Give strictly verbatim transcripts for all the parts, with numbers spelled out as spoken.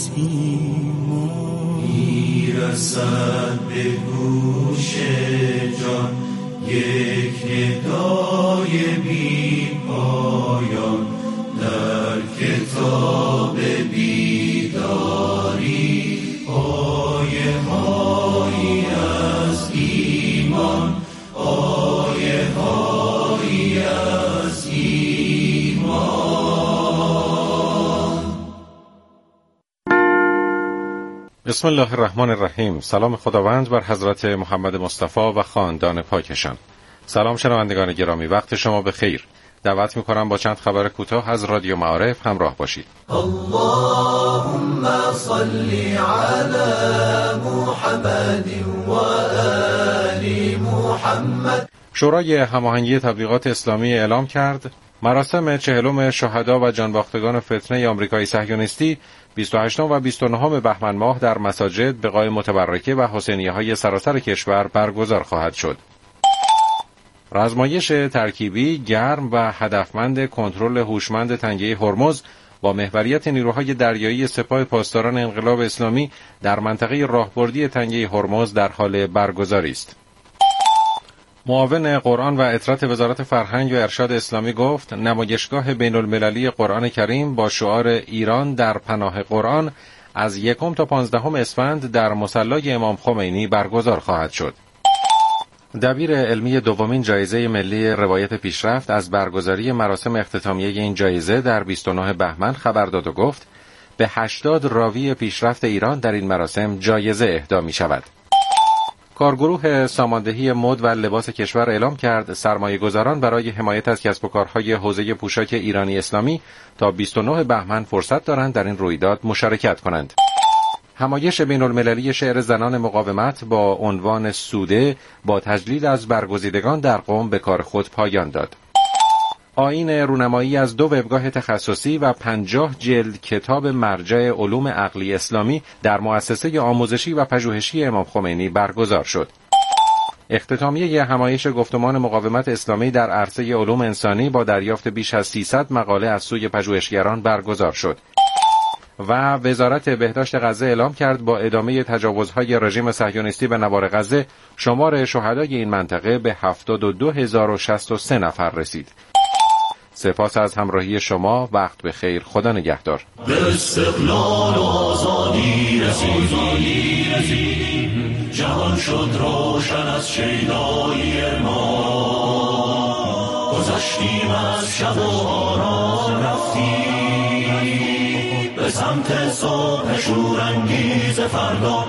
از ایمان میرسد به گوش جان یک ندای بی پایان در کتاب بیداری آیه هایی از ایمان آیه هایی از ایمان. بسم الله الرحمن الرحیم. سلام خداوند بر حضرت محمد مصطفی و خاندان پاکشان. سلام شنوندگان گرامی، وقت شما بخیر. دعوت میکنم با چند خبر کوتاه از رادیو معارف همراه باشید. اللهم صل علی محمد و آل محمد. شورای هماهنگی تبلیغات اسلامی اعلام کرد مراسم چهلم شهدا و جانباختگان فتنه آمریکایی صهیونیستی بیست و هشتم و بیست و نهم بهمن ماه در مساجد، بقاع متبرکه و حسینیه‌های سراسر کشور برگزار خواهد شد. رزمایش ترکیبی گرم و هدفمند کنترل هوشمند تنگه هرمز با محوریت نیروهای دریایی سپاه پاسداران انقلاب اسلامی در منطقه راهبردی تنگه هرمز در حال برگزاری است. معاون قرآن و اطراحات وزارت فرهنگ و ارشاد اسلامی گفت نمایشگاه بین المللی قرآن کریم با شعار ایران در پناه قرآن از یکم تا پانزدهم اسفند در مصلی امام خمینی برگزار خواهد شد. دبیر علمی دومین جایزه ملی روایت پیشرفت از برگزاری مراسم اختتامیه این جایزه در بیست و نه بهمن خبر داد و گفت به هشتاد راوی پیشرفت ایران در این مراسم جایزه اهدا می شود. کارگروه ساماندهی مد و لباس کشور اعلام کرد سرمایه گذاران برای حمایت از کسب و کارهای حوزه پوشاک ایرانی اسلامی تا بیست و نه بهمن فرصت دارند در این رویداد مشارکت کنند. همایش بین المللی شعر زنان مقاومت با عنوان سوده با تجلیل از برگزیدگان در قم به کار خود پایان داد. آیین رونمایی از دو وبگاه تخصصی و پنجاه جلد کتاب مرجع علوم عقلی اسلامی در مؤسسه آموزشی و پژوهشی امام خمینی برگزار شد. اختتامیه همایش گفتمان مقاومت اسلامی در عرصه علوم انسانی با دریافت بیش از سیصد مقاله از سوی پژوهشگران برگزار شد. و وزارت بهداشت غزه اعلام کرد با ادامه تجاوزهای رژیم صهیونیستی به نوار غزه شمار شهدای این منطقه به هفتاد و دو هزار و شصت و سه نفر رسید. سپاس از همراهی شما. وقت بخیر. خدا نگهدار. به استقلال و آزادی رسیدیم، جهان شد روشن از شیدایی ما، گذشتیم از شب و آرام رفتیم به سمت صبح شورانگیز فردا.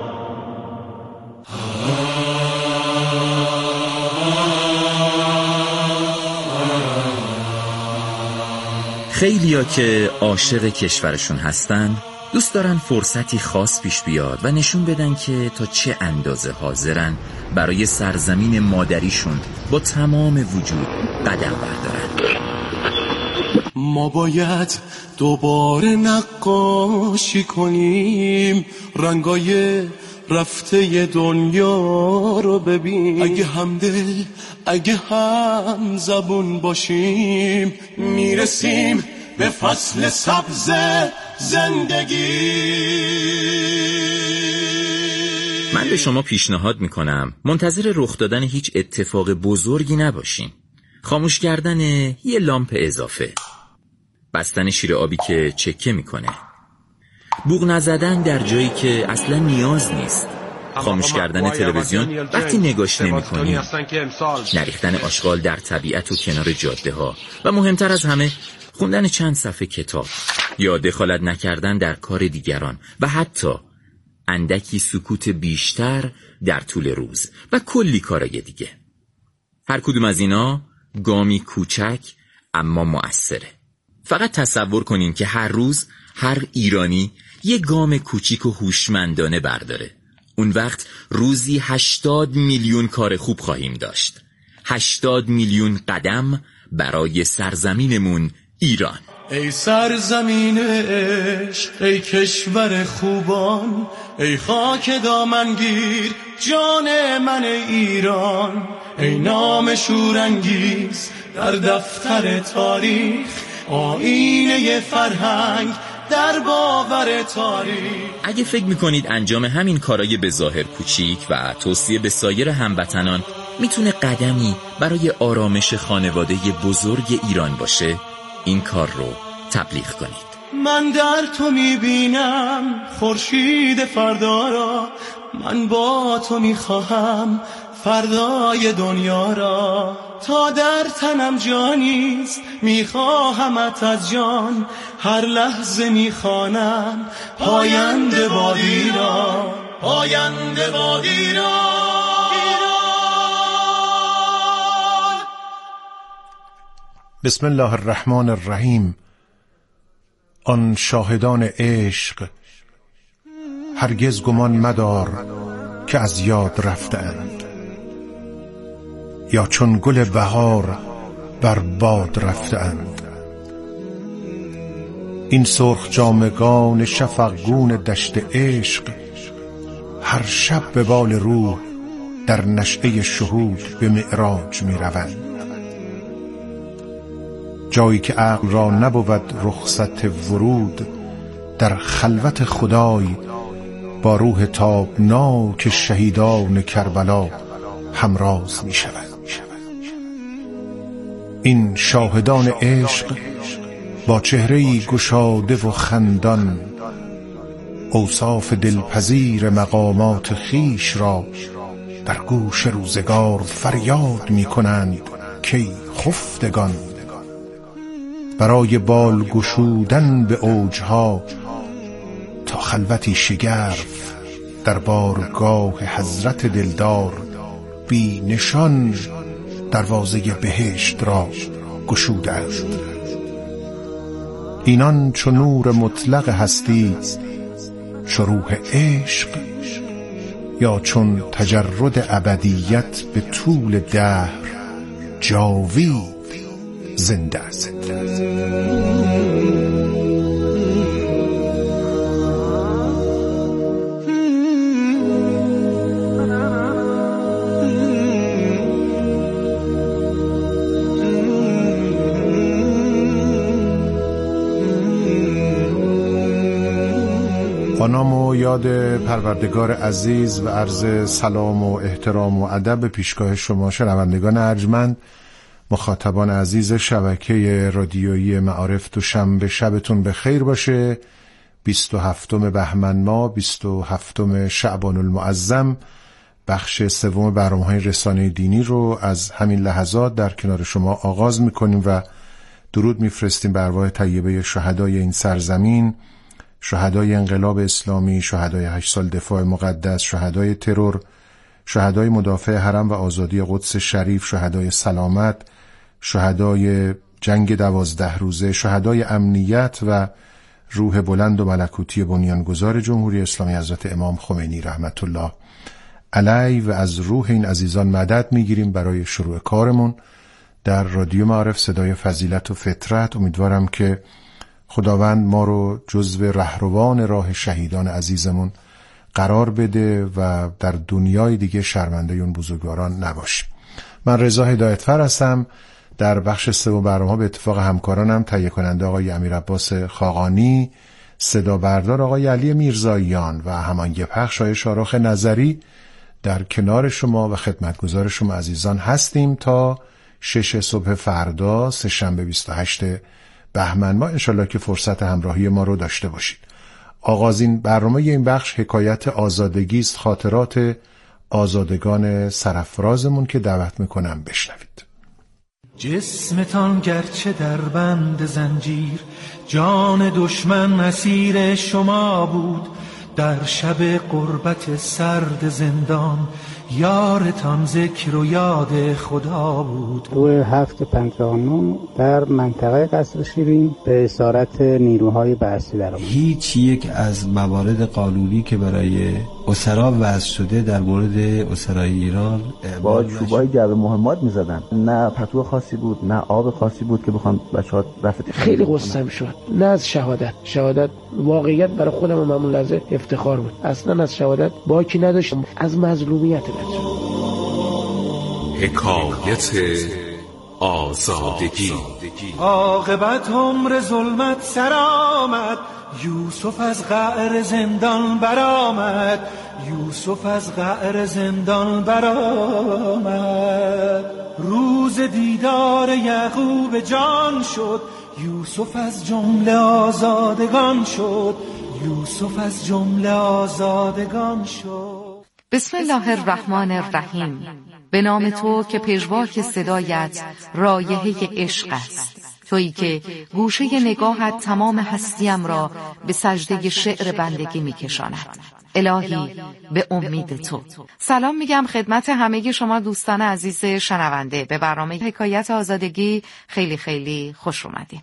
خیلیا که عاشق کشورشون هستن دوست دارن فرصتی خاص پیش بیاد و نشون بدن که تا چه اندازه حاضرن برای سرزمین مادریشون با تمام وجود قدم بردارن. ما باید دوباره نقاشی کنیم، رنگای رفته دنیا رو ببین. اگه همدل اگه هم زبون باشیم میرسیم به فصل سبز زندگی. من به شما پیشنهاد میکنم منتظر رخ دادن هیچ اتفاق بزرگی نباشین. خاموش کردن یه لامپ اضافه، بستن شیر آبی که چکه میکنه، بوق نزدن در جایی که اصلا نیاز نیست، خاموش کردن تلویزیون وقتی نگاش نمی کنی، نریختن آشغال در طبیعت و کنار جاده ها و مهمتر از همه خوندن چند صفحه کتاب یا دخالت نکردن در کار دیگران و حتی اندکی سکوت بیشتر در طول روز و کلی کارای دیگه. هر کدوم از اینا گامی کوچک اما مؤثره. فقط تصور کنین که هر روز هر ایرانی یه گام کوچیک و هوشمندانه برداره. اون وقت روزی هشتاد میلیون کار خوب خواهیم داشت. هشتاد میلیون قدم برای سرزمینمون ایران. ای سرزمین عشق، ای کشور خوبان، ای خاک دامنگیر جان من ایران، ای نام شورانگیز در دفتر تاریخ، آینه فرهنگ در باور تاریخ. اگه فکر میکنید انجام همین کارای به ظاهر کوچیک و توصیه به سایر هموطنان میتونه قدمی برای آرامش خانواده بزرگ ایران باشه، این کار رو تبلیغ کنید. من در تو میبینم خورشید فردا را، من با تو میخواهم فردای دنیا را. تا در تنم جانیست میخواهمت از جان، هر لحظه میخوانم پاینده بادی را، پاینده بادی را. بسم الله الرحمن الرحیم. آن شاهدان عشق هرگز گمان مدار که از یاد رفتند، یا چون گل بهار بر باد رفتند. این سرخ جامگان شفقگون دشت عشق هر شب به بال روح در نشأه شهود به معراج می روند. جایی که عقل را نبود رخصت ورود، در خلوت خدای با روح تابناک شهیدان کربلا همراز می شود. این شاهدان عشق با چهره‌ای گشاده و خندان، اوصاف دلپذیر مقامات خیش را در گوش روزگار فریاد می کنند که خفتگان. برای بال گشودن به اوجها تا خلوتی شگرف در بارگاه حضرت دلدار، بی نشان دروازه بهشت را گشودند. اینان چو نور مطلق هستی، چو روح عشق، یا چون تجرد ابدیت به طول دهر جاوید زنده است. با نام و یاد پروردگار عزیز و عرض سلام و احترام و ادب به پیشگاه شما شنوندگان ارجمند، مخاطبان عزیز شبکه رادیویی معارف. دوشنبه شبتون به خیر باشه. بیست و هفتم بهمن ماه، بیست و هفتم شعبان المعظم، بخش سوم برنامه‌های رسانه دینی رو از همین لحظات در کنار شما آغاز می‌کنیم و درود می‌فرستیم بر ارواح طیبه شهدای این سرزمین، شهدای انقلاب اسلامی، شهدای هشت سال دفاع مقدس، شهدای ترور، شهدای مدافع حرم و آزادی قدس شریف، شهدای سلامت، شهدای جنگ دوازده روزه، شهدای امنیت و روح بلند و ملکوتی بنیانگذار جمهوری اسلامی حضرت امام خمینی رحمت الله علیه. و از روح این عزیزان مدد میگیریم برای شروع کارمون در رادیو معارف صدای فضیلت و فطرت. امیدوارم که خداوند ما رو جزو رهروان راه شهیدان عزیزمون قرار بده و در دنیای دیگه شرمنده اون بزرگواران نباشیم. من رضا هدایتفر هستم. در بخش سوم برنامه به اتفاق همکارانم تهیه کننده آقای امیرعباس خاقانی، صدا بردار آقای علی میرزاییان و هماهنگ پخش آقای شاروخ نظری در کنار شما و خدمتگزار شما عزیزان هستیم تا شش صبح فردا سه‌شنبه بیست و هشتم بهمن ماه. انشالله که فرصت همراهی ما رو داشته باشید. آغازین برنامه این بخش حکایت آزادگی است، خاطرات آزادگان سرافرازمون که دعوت میکنم بشنوید. جسمتان گرچه در بند زنجیر، جان دشمن اسیر شما بود. در شب غربت سرد زندان، یارتان ذکر و یاد خدا بود. دو هفت پنجاه و نه در منطقه قصر شیرین به اسارت نیروهای بعثی در آمد. هیچ یک از موارد قانونی که برای اسرا وضع شده در مورد اسرای ایران با چوبای جو مهمات می‌زدن. نه پتو خاصی بود، نه آب خاصی بود که بخوام بچه‌ها رفت. خیلی قصه‌ام شد. نه از شهادت. شهادت واقعیت برای خودم و همون لحظه افتخار بود. اصلا از شهادت باکی نداشتم، از مظلومیت بچه. حکایت آزادگی. بزرگی. عاقبت عمر ظلمت سر آمد، یوسف از قعر زندان برآمد، یوسف از قعر زندان برآمد. روز دیدار یعقوب جان شد، یوسف از جمله آزادگان شد، یوسف از جمله آزادگان شد. بسم الله الرحمن الرحیم. به نام تو که پژواک صدایت رایحه عشق است، تویی که گوشه نگاهت تمام هستیم را به سجده شعر بندگی میکشاند. الهی به امید تو. سلام میگم خدمت همه شما دوستان عزیز شنونده. به برنامه حکایت آزادگی خیلی خیلی خوش اومدید.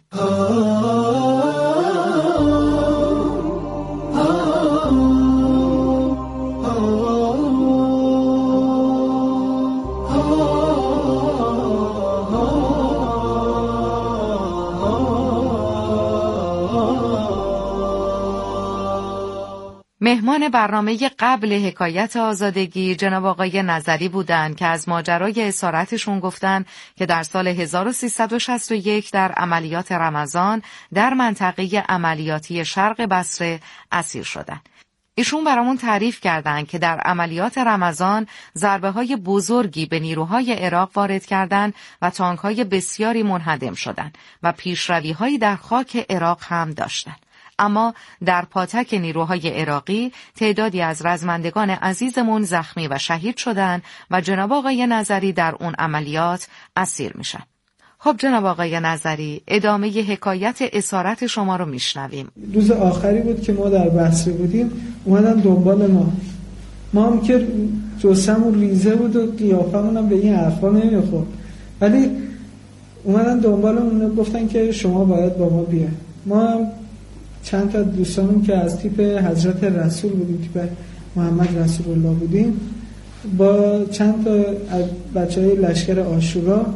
مهمان برنامه قبل حکایت آزادگی جناب آقای نظری بودند که از ماجرای اسارتشون گفتن که در سال هزار و سیصد و شصت و یک در عملیات رمضان در منطقه عملیاتی شرق بصره اسیر شدند. ایشون برامون تعریف کردند که در عملیات رمضان ضربه‌های بزرگی به نیروهای عراق وارد کردند و تانک‌های بسیاری منهدم شدند و پیشروی‌هایی در خاک عراق هم داشتند. اما در پاتک نیروهای عراقی تعدادی از رزمندگان عزیزمون زخمی و شهید شدند و جناب آقای نظری در اون عملیات اسیر میشن. خب جناب آقای نظری، ادامه حکایت اسارت شما رو میشنویم. روز آخری بود که ما در بصره بودیم، اومدن دنبال ما. ما هم که جسمون ریزه بود و قیافمون هم به این حرفا نمیخورد، ولی اومدن دنبالمون، گفتن که شما باید با ما بیاید. ما هم چند تا دوستانم که از تیپ حضرت رسول بودیم، تیپ محمد رسول الله بودیم، با چند تا بچهای لشکر عاشورا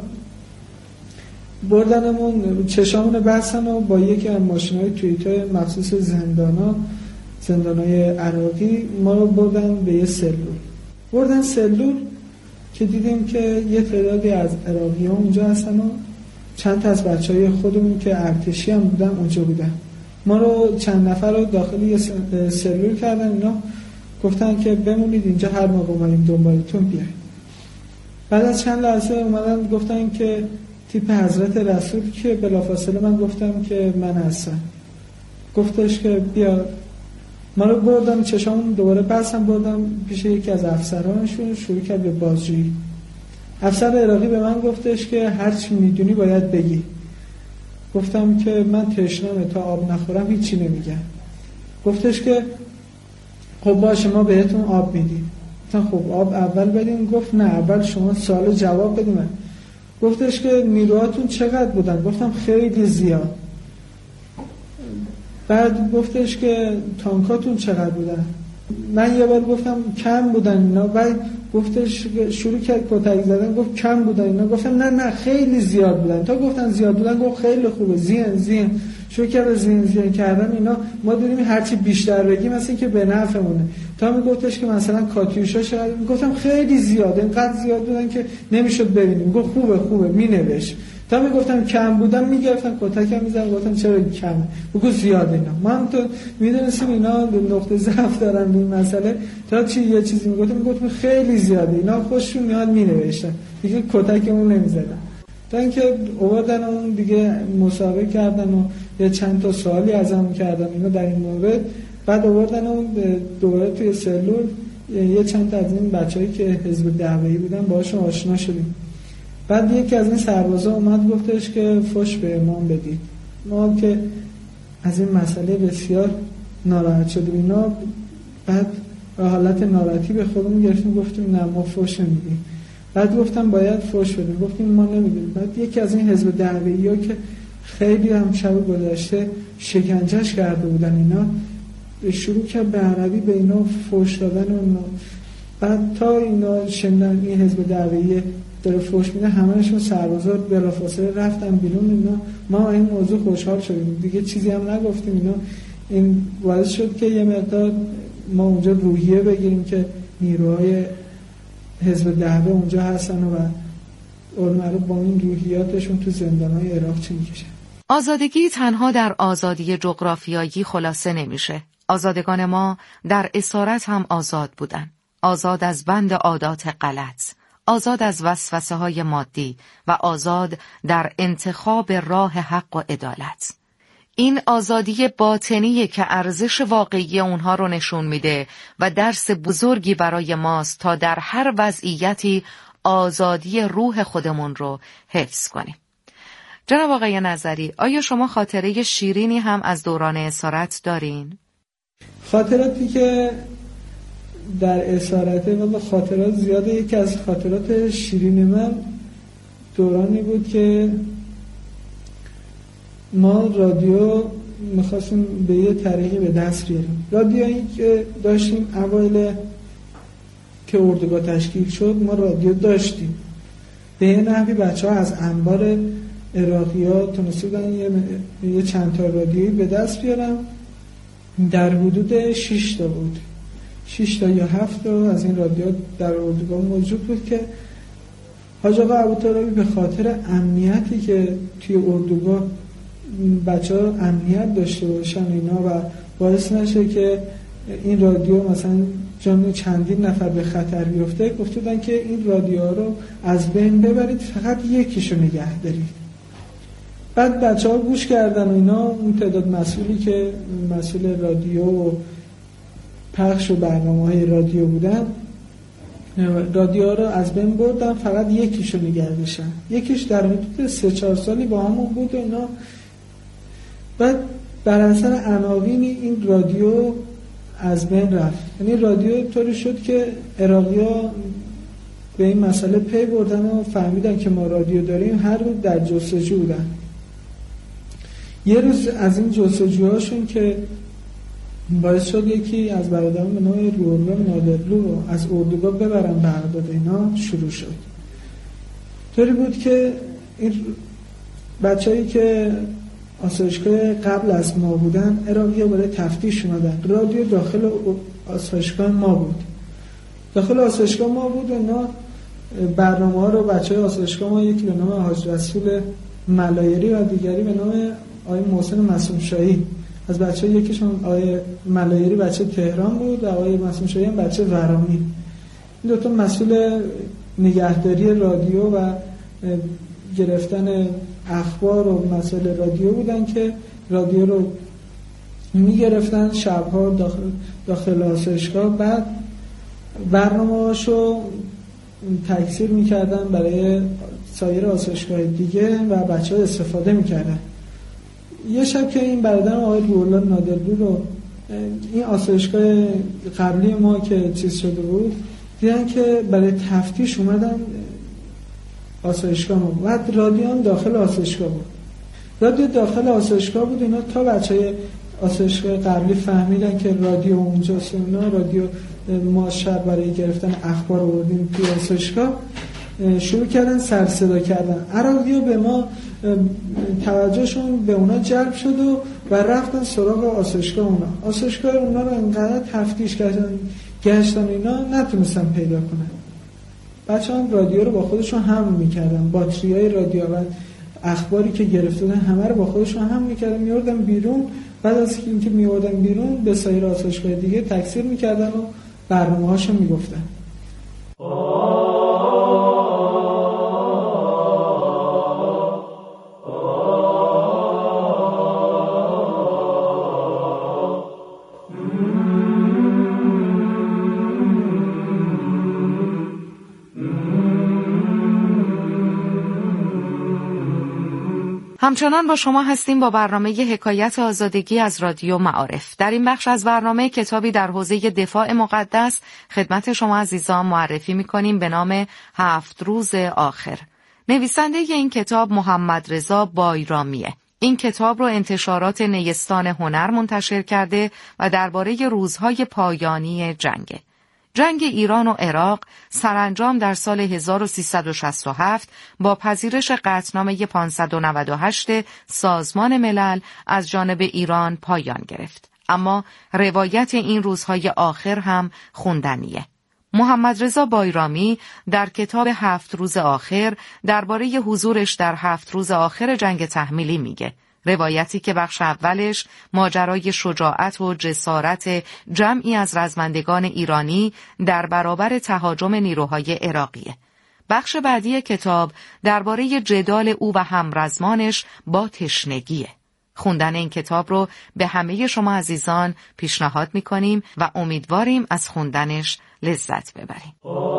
بردنمون، چشامون بستن و با یکی از ماشین‌های تویوتا مخصوص زندانا زندانای عراقی ما رو بردن به یه سلول. بردن سلول که دیدیم که یه تعدادی از عراقی‌ها اونجا هستن و چند تا از بچهای خودمون که ارتشی هم بودن اونجا بودن. ما رو چند نفر رو داخل یه سلول کردن، اینا گفتن که بمونید اینجا، هر موقع اومدیم دنبالتون بیاید. بعد از چند لحظه اومدن گفتن که تیپ حضرت رسول، که بلافاصله من گفتم که من هستم. گفتش که بیا. ما رو بردم، چشامون دوباره بستم، بردم پیش یکی از افسرانشون، شروع کرد به بازجویی. افسر عراقی به من گفتش که هر چی میدونی باید بگی. گفتم که من تشنمه، تا آب نخورم هیچی نمیگم. گفتش که خب باشه ما بهتون آب میدیم. گفتم خب آب اول بدیم. گفت نه، اول شما سوال جواب بدیم. گفتش که نیروهاتون چقدر بودن؟ گفتم خیلی زیاد. بعد گفتش که تانکاتون چقدر بودن؟ من یه بار گفتم کم بودن اینا. بعد گفتش شروع کرد کتک زدن، گفت کم بودن اینا. گفتم نه نه خیلی زیاد بودن. تا گفتن زیاد بودن گفت خیلی خوبه، زین زین. شروع کرد زین زین کردن اینا. ما دیدیم هرچی بیشتر بگیم مثلا که به نفعمونه. تا میگفتش که مثلا کاتیوشا شاید، میگفتم خیلی زیاد، اینقدر زیاد بودن که نمیشد ببینیم. گفت خوبه خوبه مینوشت. تا میگفتم کم بودن میگرفتن کتکم میزدن. گفتم چرا کمه؟ بگو زیاد اینا. ما هم تو میدونستیم اینا نقطه ضعف دارن این مسئله. تا چی یه چیزی میگفتم میگفتم خیلی زیاده. اینا خوششون میاد مینوشتن، دیگه کتکمون نمیزدن. تا اینکه آوردن اون دیگه مسابقه کردن و یه چند تا سوالی ازم کردن اینا در این مورد. بعد آوردن اون دوباره توی سلول، یه چند تا از این بچه‌ای که حزب دعوایی بودن باهاشون آشنا شدیم. بعد یکی از این سربازا اومد گفتش که فوش به امام بدید. ما که از این مسئله بسیار ناراحت شدیم اینا. بعد حالت ناراحتی به خودمون گرفتیم، گفتیم نه ما فوش نمیدیم. بعد گفتم باید فوش بدیم، گفتیم ما نمیدیم. بعد یکی از این حزب دعوی‌ها که خیلی هم شب گذشته شکنجهش کرده بودن اینا، شروع کرد به عربی به اینا فوش دادن و اینا. بعد تا اینا شنیدن این حزب دعویه داره فوش میده، همه‌شون سربازا بلافاصله رفتن بیرون اینا. ما این موضوع خوشحال شدیم، دیگه چیزی هم نگفتیم اینا. این باعث شد که یه مقدار ما اونجا روحیه بگیریم که نیروهای حزب دعوه اونجا هستن و معروف با این روحیاتشون تو زندان‌های عراق چی میکشن. آزادگی تنها در آزادی جغرافیایی خلاصه نمیشه. آزادگان ما در اسارت هم آزاد بودن. آزاد از بند عادات غلط، آزاد از وسوسه های مادی و آزاد در انتخاب راه حق و عدالت. این آزادی باطنیه که ارزش واقعی اونها رو نشون میده و درس بزرگی برای ماست تا در هر وضعیتی آزادی روح خودمون رو حفظ کنیم. جناب آقای نظری، آیا شما خاطره شیرینی هم از دوران اسارت دارین؟ خاطراتی که در اسارته و خاطرات زیاده. یکی از خاطرات شیرین من دورانی بود که ما رادیو میخواستیم به یه طریقی به دست بیاریم. رادیویی که داشتیم اوایل که اردوگاه تشکیل شد ما رادیو داشتیم. به یه نحوی بچه ها از انبار عراقی ها تونسته بودن یه, یه چند تا رادیویی به دست بیارم. در حدود شش تا بود، شش تا یا هفت تا از این رادیو در اردوگاه موجود بود که حاج آقا ابوطالبی به خاطر امنیتی که توی اردوگاه بچه ها امنیت داشته باشن اینا و باعث نشه که این رادیو مثلا جان چندین نفر به خطر بیفته، گفتن که این رادیوها رو از بین ببرید، فقط یکیشو نگه دارید. بعد بچه ها گوش کردن و اینا، اون تعداد مسئولی که مسئول رادیو و پخش و برنامه های رادیو بودن رادیو رو از بین بردن، فقط یکیشو نگه داشتن. یکیش در حدود سه چهار سالی با همون بود و اینا. بعد بر اثر عناوین این رادیو از بین رفت. یعنی رادیو طوری شد که عراقی‌ها به این مسئله پی بردن و فهمیدن که ما رادیو داریم، هر روز در جستجو بودن. یه روز از این جستجوهاشون که باعث شد یکی از برادران به نام روح‌الله نادرلو رو از اردوگاه ببرن بغداد اینا شروع شد. طوری بود که این بچه‌ای که آسایشگاه قبل از ما بودن عراقی‌ها برای تفتیش اومدن. رادیو داخل آسایشگاه ما بود. داخل آسایشگاه ما بود و اینا برنامه‌ها رو بچه‌های آسایشگاه ما، یکی به نام حاج رسول ملایری و دیگری به نام آقای محسن معصوم شاهی. از بچه‌ها یکیشون آقای ملایری بچه تهران بود و آقای معصوم شاهی هم بچه ورامین. این دو تا مسئول نگهداری رادیو و گرفتن اخبار و مسائل رادیو بودن که رادیو رو میگرفتن شبها داخل داخل آسایشگاه، بعد برنامه‌هاشو تکثیر میکردن برای سایر آسایشگاه دیگه و بچه‌ها استفاده میکردن. یه شب که این برادر آقای روح‌الله نادرلو رو این آسایشگاه قبلی ما که چیز شده بود دیدن که برای تفتیش اومدن آسایشگاه ما، بعد رادیو هم داخل آسایشگاه بود. رادیو داخل آسایشگاه بود اینا، تا بچهای آسایشگاه قبلی فهمیدن که رادیو اونجاست، اونا رادیو ما شب برای گرفتن اخبار آوردیم توی آسایشگاه، شروع کردن سر صدا کردن. عراقی‌ها به ما توجهشون به اونا جلب شد و, و رفتن سراغ آسایشگاه اونا. آسایشگاه اونا رو انقدر تفتیش کردن گشتن اینا نتونستن پیدا کنن. بچه هم رادیو رو با خودشون حمل میکردن، باتری های رادیو و اخباری که گرفته بودن همه رو با خودشون حمل میکردن، میوردن بیرون. بعد از اینکه میوردن بیرون به سایر آسایشگاه دیگه تکثیر میکردن و برنامه هاشون میگفتن. همچنان با شما هستیم با برنامه حکایت آزادگی از رادیو معارف. در این بخش از برنامه کتابی در حوزه دفاع مقدس خدمت شما عزیزان معرفی می‌کنیم به نام هفت روز آخر. نویسنده این کتاب محمد رضا بایرامیه. این کتاب رو انتشارات نیستان هنر منتشر کرده و درباره روزهای پایانی جنگه. جنگ ایران و عراق سرانجام در سال هزار و سیصد و شصت و هفت با پذیرش قطعنامه پانصد و نود و هشت سازمان ملل از جانب ایران پایان گرفت. اما روایت این روزهای آخر هم خوندنیه. محمد رضا بایرامی در کتاب هفت روز آخر درباره حضورش در هفت روز آخر جنگ تحمیلی میگه. روایتی که بخش اولش ماجرای شجاعت و جسارت جمعی از رزمندگان ایرانی در برابر تهاجم نیروهای عراقیه. بخش بعدی کتاب درباره جدال او و همرزمانش با تشنگیه. خوندن این کتاب رو به همه شما عزیزان پیشنهاد میکنیم و امیدواریم از خوندنش لذت ببریم.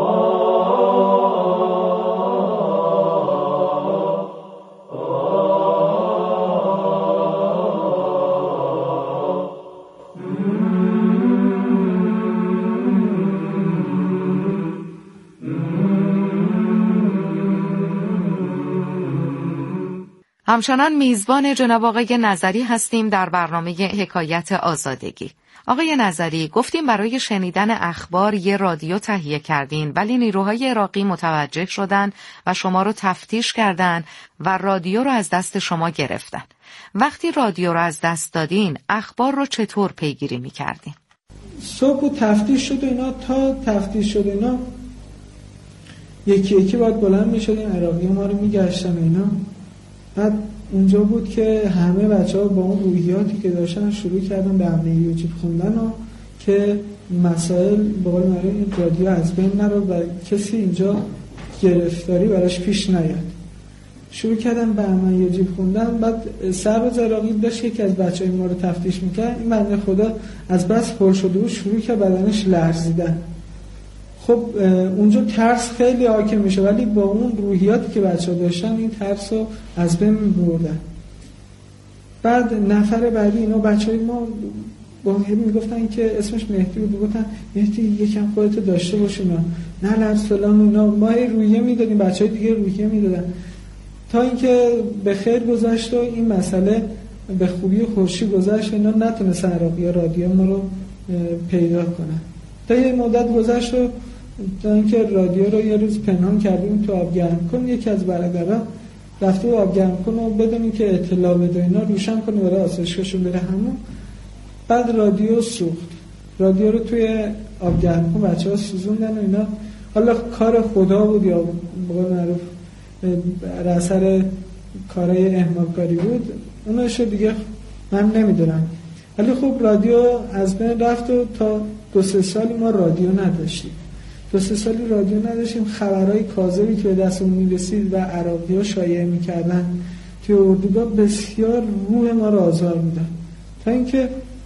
همچنان میزبان جناب آقای نظری هستیم در برنامه حکایت آزادگی. آقای نظری، گفتیم برای شنیدن اخبار یه رادیو تهیه کردین، ولی نیروهای عراقی متوجه شدن و شما رو تفتیش کردن و رادیو رو از دست شما گرفتن. وقتی رادیو رو از دست دادین، اخبار رو چطور پیگیری می‌کردین؟ صبح تفتیش شد و اینا، تا تفتیش شد اینا یکی یکی باید بلند می‌شدیم، عراقی ما رو می‌گشتن اینا. بعد اونجا بود که همه بچه‌ها با اون روحیاتی که داشتن شروع کردن به حمله یوتیوب خوندن و که مسائل به قول معروف این رادیو از بین نره و کسی اینجا گرفتاری براش پیش نیاد. شروع کردن به حمله یوتیوب خوندن. بعد سرباز عراقی داشت که از بچه‌های ما رو تفتیش می‌کرد. این بنده خدا از بس پر شده بود شروع کرد بدنش لرزیدن. خب اونجا ترس خیلی حاکم میشه، ولی با اون روحیاتی که بچه‌ها داشتن این ترس رو از بین می‌بردن. بعد نفر بعدی اینا بچه‌های ما با هم میگفتن که اسمش مهدی بود، میگفتن مهدی یکم خودت داشته باش اینا، نه لرز فلان اینا. ما روحیه میدادیم، بچه‌های دیگه روحیه میدادن تا اینکه به خیر گذشت و این مسئله به خوبی و خوشی گذشت. اینا نتونستن عراقی‌ها رادیو ما رو پیدا کنن. تا یه مدت گذشت و تا اینکه رادیو رو یه روز پنهان کردیم تو آب گرم کن. یکی از برادرها رفته و آب گرم کن و بدونی که اطلاع بده اینا روشن کنه برای آسایشگاهشون بره همون. بعد رادیو سوخت. رادیو رو توی آب گرم کن بچه‌ها سوزوندن و اینا. حالا کار خدا بود یا به قول معروف بر اثر کارهای احمق‌کاری بود، اوناشو دیگه من نمیدونم. ولی خب رادیو از بین رفت و تا دو سه سالی ما رادیو نداشتیم. دو سه سالی رادیو نداشتیم. خبرهای کاذبی که به دستمون میرسید و عراقی‌ها شایعه میکردن که اردوگاه بسیار روح ما رو آزار میدن، تا اینکه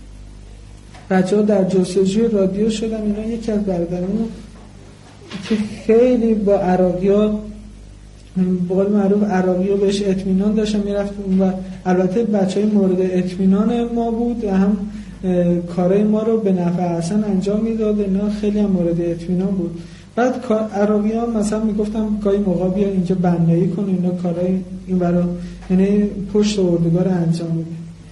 بچه‌ها در جستجوی رادیو شدن. اینا یکی از برادرانمون که خیلی با عراقی‌ها به قول معروف عراقی‌ها بهش اطمینان داشتن میرفت و البته بچه‌های مورد اطمینان ما بود و هم کارهای ما رو به نفع حسن انجام میداد. اینا خیلی هم مورد اطمینان بود. بعد عراقی‌ها مثلا میگفتم گاهی موقع بیا اینجا بنایی کن اینا کارهای این برا یعنی پشت اردوگاه رو انجام میده.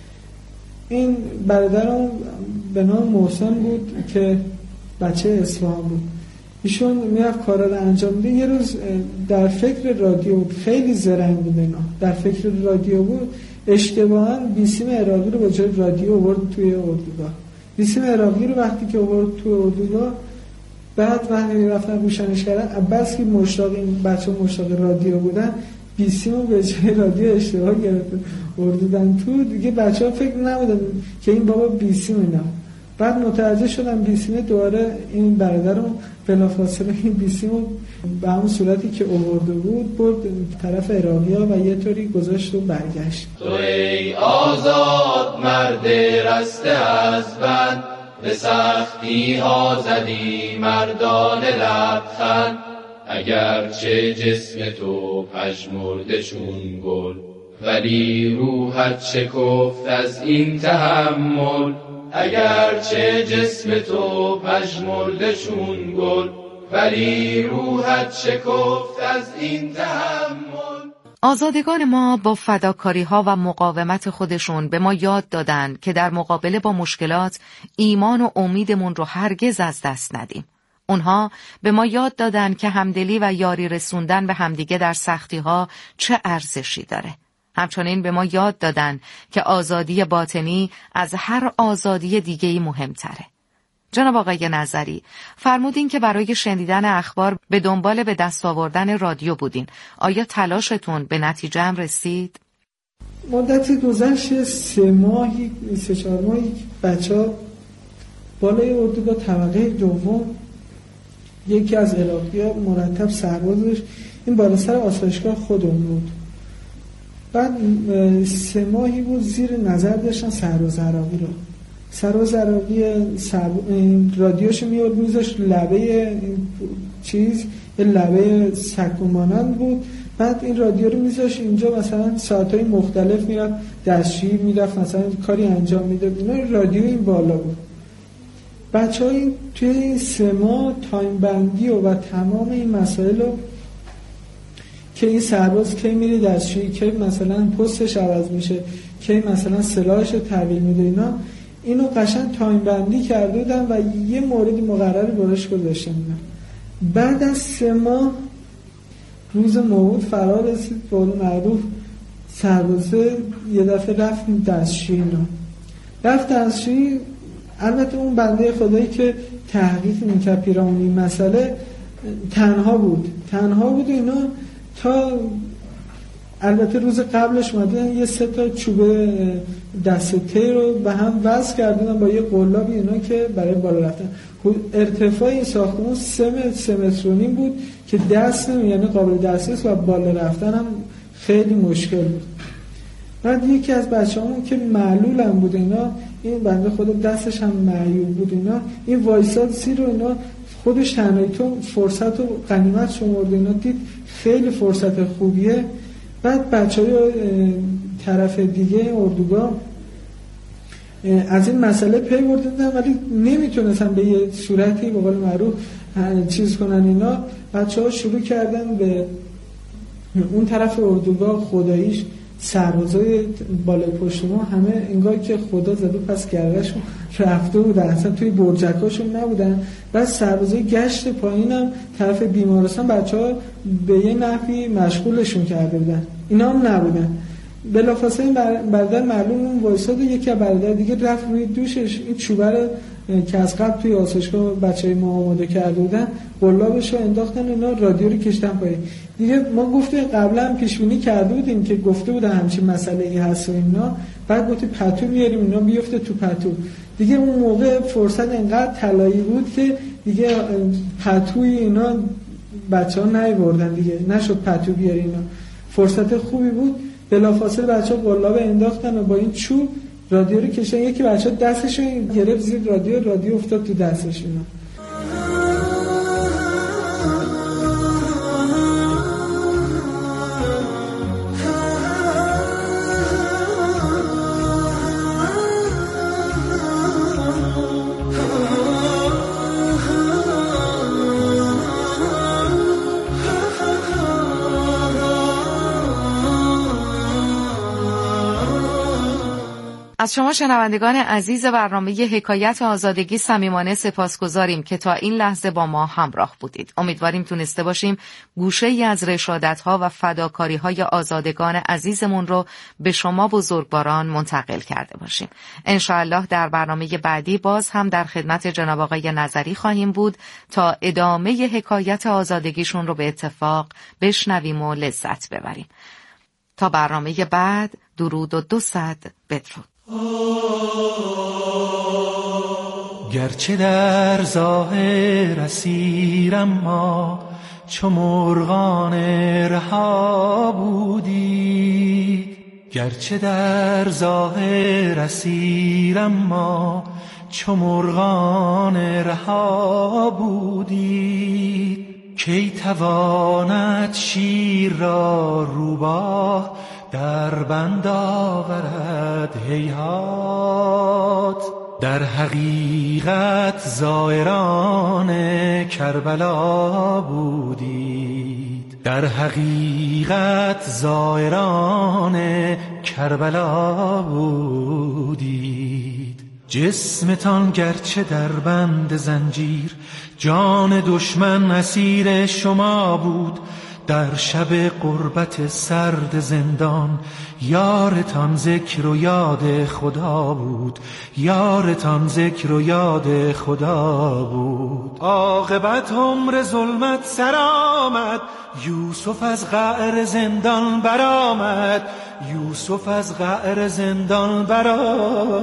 این برادرم به نام محسن بود که بچه اصفهان بود. ایشون میرفت کارا رو انجام میده. یه روز در فکر رادیو بود، خیلی زرنگ بود اینا، در فکر رادیو بود. اشتباهاً بیسیم عراقی رو با جای رادیو آورد توی اردوگاه. بیسیم عراقی رو وقتی که آورد توی اردوگاه، بعد وقتی رفتن روشنش کردن، بس که مشتاق این بچه مشتاق رادیو بودن، بیسیم رو به جای رادیو اشتباه گرفتن آوردن تو. دیگه بچه‌ها فکر نمی‌کردن که این بابا بیسیم اینا. بعد متوجه شدم بیسیم دوباره این برادرم بلافاصله این بیسیم رو به همون صورتی که آورده بود برد طرف عراقی‌ها و یه طوری گذاشت و برگشت. تو ای آزاد مرد رسته از بند، به سختی ها زدی مردان لبخند. اگر چه جسم تو پژمرده چون گل، ولی روحت شکفت از این تحمل. اگر چه جسم تو پژمرده چون گل، ولی روحت شکفت از این تحمل. آزادگان ما با فداکاری‌ها و مقاومت خودشون به ما یاد دادن که در مقابله با مشکلات ایمان و امیدمون رو هرگز از دست ندیم. اونها به ما یاد دادن که همدلی و یاری رسوندن به همدیگه در سختی‌ها چه ارزشی داره. همچنین به ما یاد دادن که آزادی باطنی از هر آزادی دیگه‌ای مهمتره. جناب آقای نظری، فرمودین که برای شنیدن اخبار به دنبال به دست آوردن رادیو بودین. آیا تلاشتون به نتیجه هم رسید؟ مدتی گذشت، سه ماهی سه چهار ماهی بچه ها بالای اردوگاه طبقه دوم، یکی از عراقی‌ها مرتب سربازش این بالا سر آسایشگاه خودمون بود. بعد سه ماهی بود زیر نظر داشتن سرباز عراقی رو. سرباز عراقی سرب... رادیوشو میورد میذاشت لبه چیز، یه لبه سکو مانند بود. بعد این رادیو رو میذاشت اینجا، مثلا ساعتهای مختلف میرفت دستشویی، میرفت مثلا کاری انجام میده، اینا رادیو این بالا بود. بچه های توی این سه ماه تایم بندی و, و تمام این مسائل رو که این سرباز کی میره دستشویی، کی مثلا پستش عوض میشه، کی مثلا سلاحش رو تحویل میده، اینا اینو قشنگ تایم بندی کرده بودن و یه مورد مقرری براش گذاشته بودن. بعد از سه ماه روز موعود فرا رسید، به قول معروف سربازه یه دفعه رفت دستشویی، اینا رفت دستشویی. البته اون بنده خدایی که تحقیق میکرد پیرامون این مسئله تنها بود تنها بود اینا تا البته روز قبلش اومدن یه سه تا چوبه دسته تی رو به هم وصل کردن با یه قلابی اینا که برای بالا رفتن. ارتفاع این ساختمون سه متر سه متر و نیم بود که دست نمی، یعنی قابل دسترس و بالا رفتن هم خیلی مشکل بود. بعد یکی از بچه‌هامون که معلول هم بود اینا، این بنده خود دستش هم معیوب بود اینا، این وایساد زیر و اینا خودش تنهایی تو فرصت و غنیمت شمرد اینا، دید خیلی فرصت خوبیه. بعد بچه‌های طرف دیگه اردوگاه از این مسئله پی بردن ولی نمیتونستن به یه صورتی به قول معروف چیز کنن اینا. بچه‌ها شروع کردن به اون طرف اردوگاه خداییش سربازای بالای پشت ما همه انگار که خدا زده پس گردشون رفته بودن، اصلا توی برجکاشون نبودن. بعد سربازای گشت پایینم طرف بیمارستان بچه‌ها به یه نحوی مشغولشون کرده بودن، اینا هم نبودن. بلافاصله برادر معلوم اون وایساد و یکی از برادر دیگه رفت روی دوشش این چوبه رو که از قبل توی آسایشگاه بچهای ما آماده کرده بودن قلابش رو انداختن، اینا رادیو رو کشتن پایین. دیگه ما گفته قبلا هم پیش بینی کرده بودیم که گفته بودن همچین مسئله ای هست و اینا، بعد گفتی پتو بیاریم اینا بیفته تو پتو. دیگه اون موقع فرصت انقدر طلایی بود که دیگه پتوی اینا بچه‌ها نیاوردن، دیگه نشد پتو بیاری اینا. فرصت خوبی بود. بلافاصله بچه‌ها قلاب انداختن و با این چوب رادیو رو کشیدن. یکی بچه‌ها دستش رو گرفت زیر رادیو، رادیو افتاد تو دستش اینا. از شما شنوندگان عزیز برنامه حکایت آزادگی صمیمانه سپاسگزاریم که تا این لحظه با ما همراه بودید. امیدواریم تونسته باشیم گوشه‌ای از رشادت‌ها و فداکاری‌های آزادگان عزیزمون رو به شما بزرگواران منتقل کرده باشیم. انشاءالله در برنامه بعدی باز هم در خدمت جناب آقای نظری خواهیم بود تا ادامه حکایت آزادگیشون رو به اتفاق بشنویم و لذت ببریم. تا برنامه بعد، درود و دو صد بدرود. گرچه در ظاهر اسیرم ما چو مرغان رها بودی، گرچه در ظاهر اسیرم ما چو مرغان رها بودی، کی تواند شیر را روباه در بند آورد هیهات. در حقیقت زائران کربلا بودید، در حقیقت زائران کربلا بودید. جسمتان گرچه در بند زنجیر، جان دشمن اسیر شما بود، در شب غربت سرد زندان یارتان ذکر و یاد خدا بود، یارتان ذکر و یاد خدا بود. عاقبت عمر ظلمت سر آمد، یوسف از قعر زندان برآمد، یوسف از قعر زندان برآمد.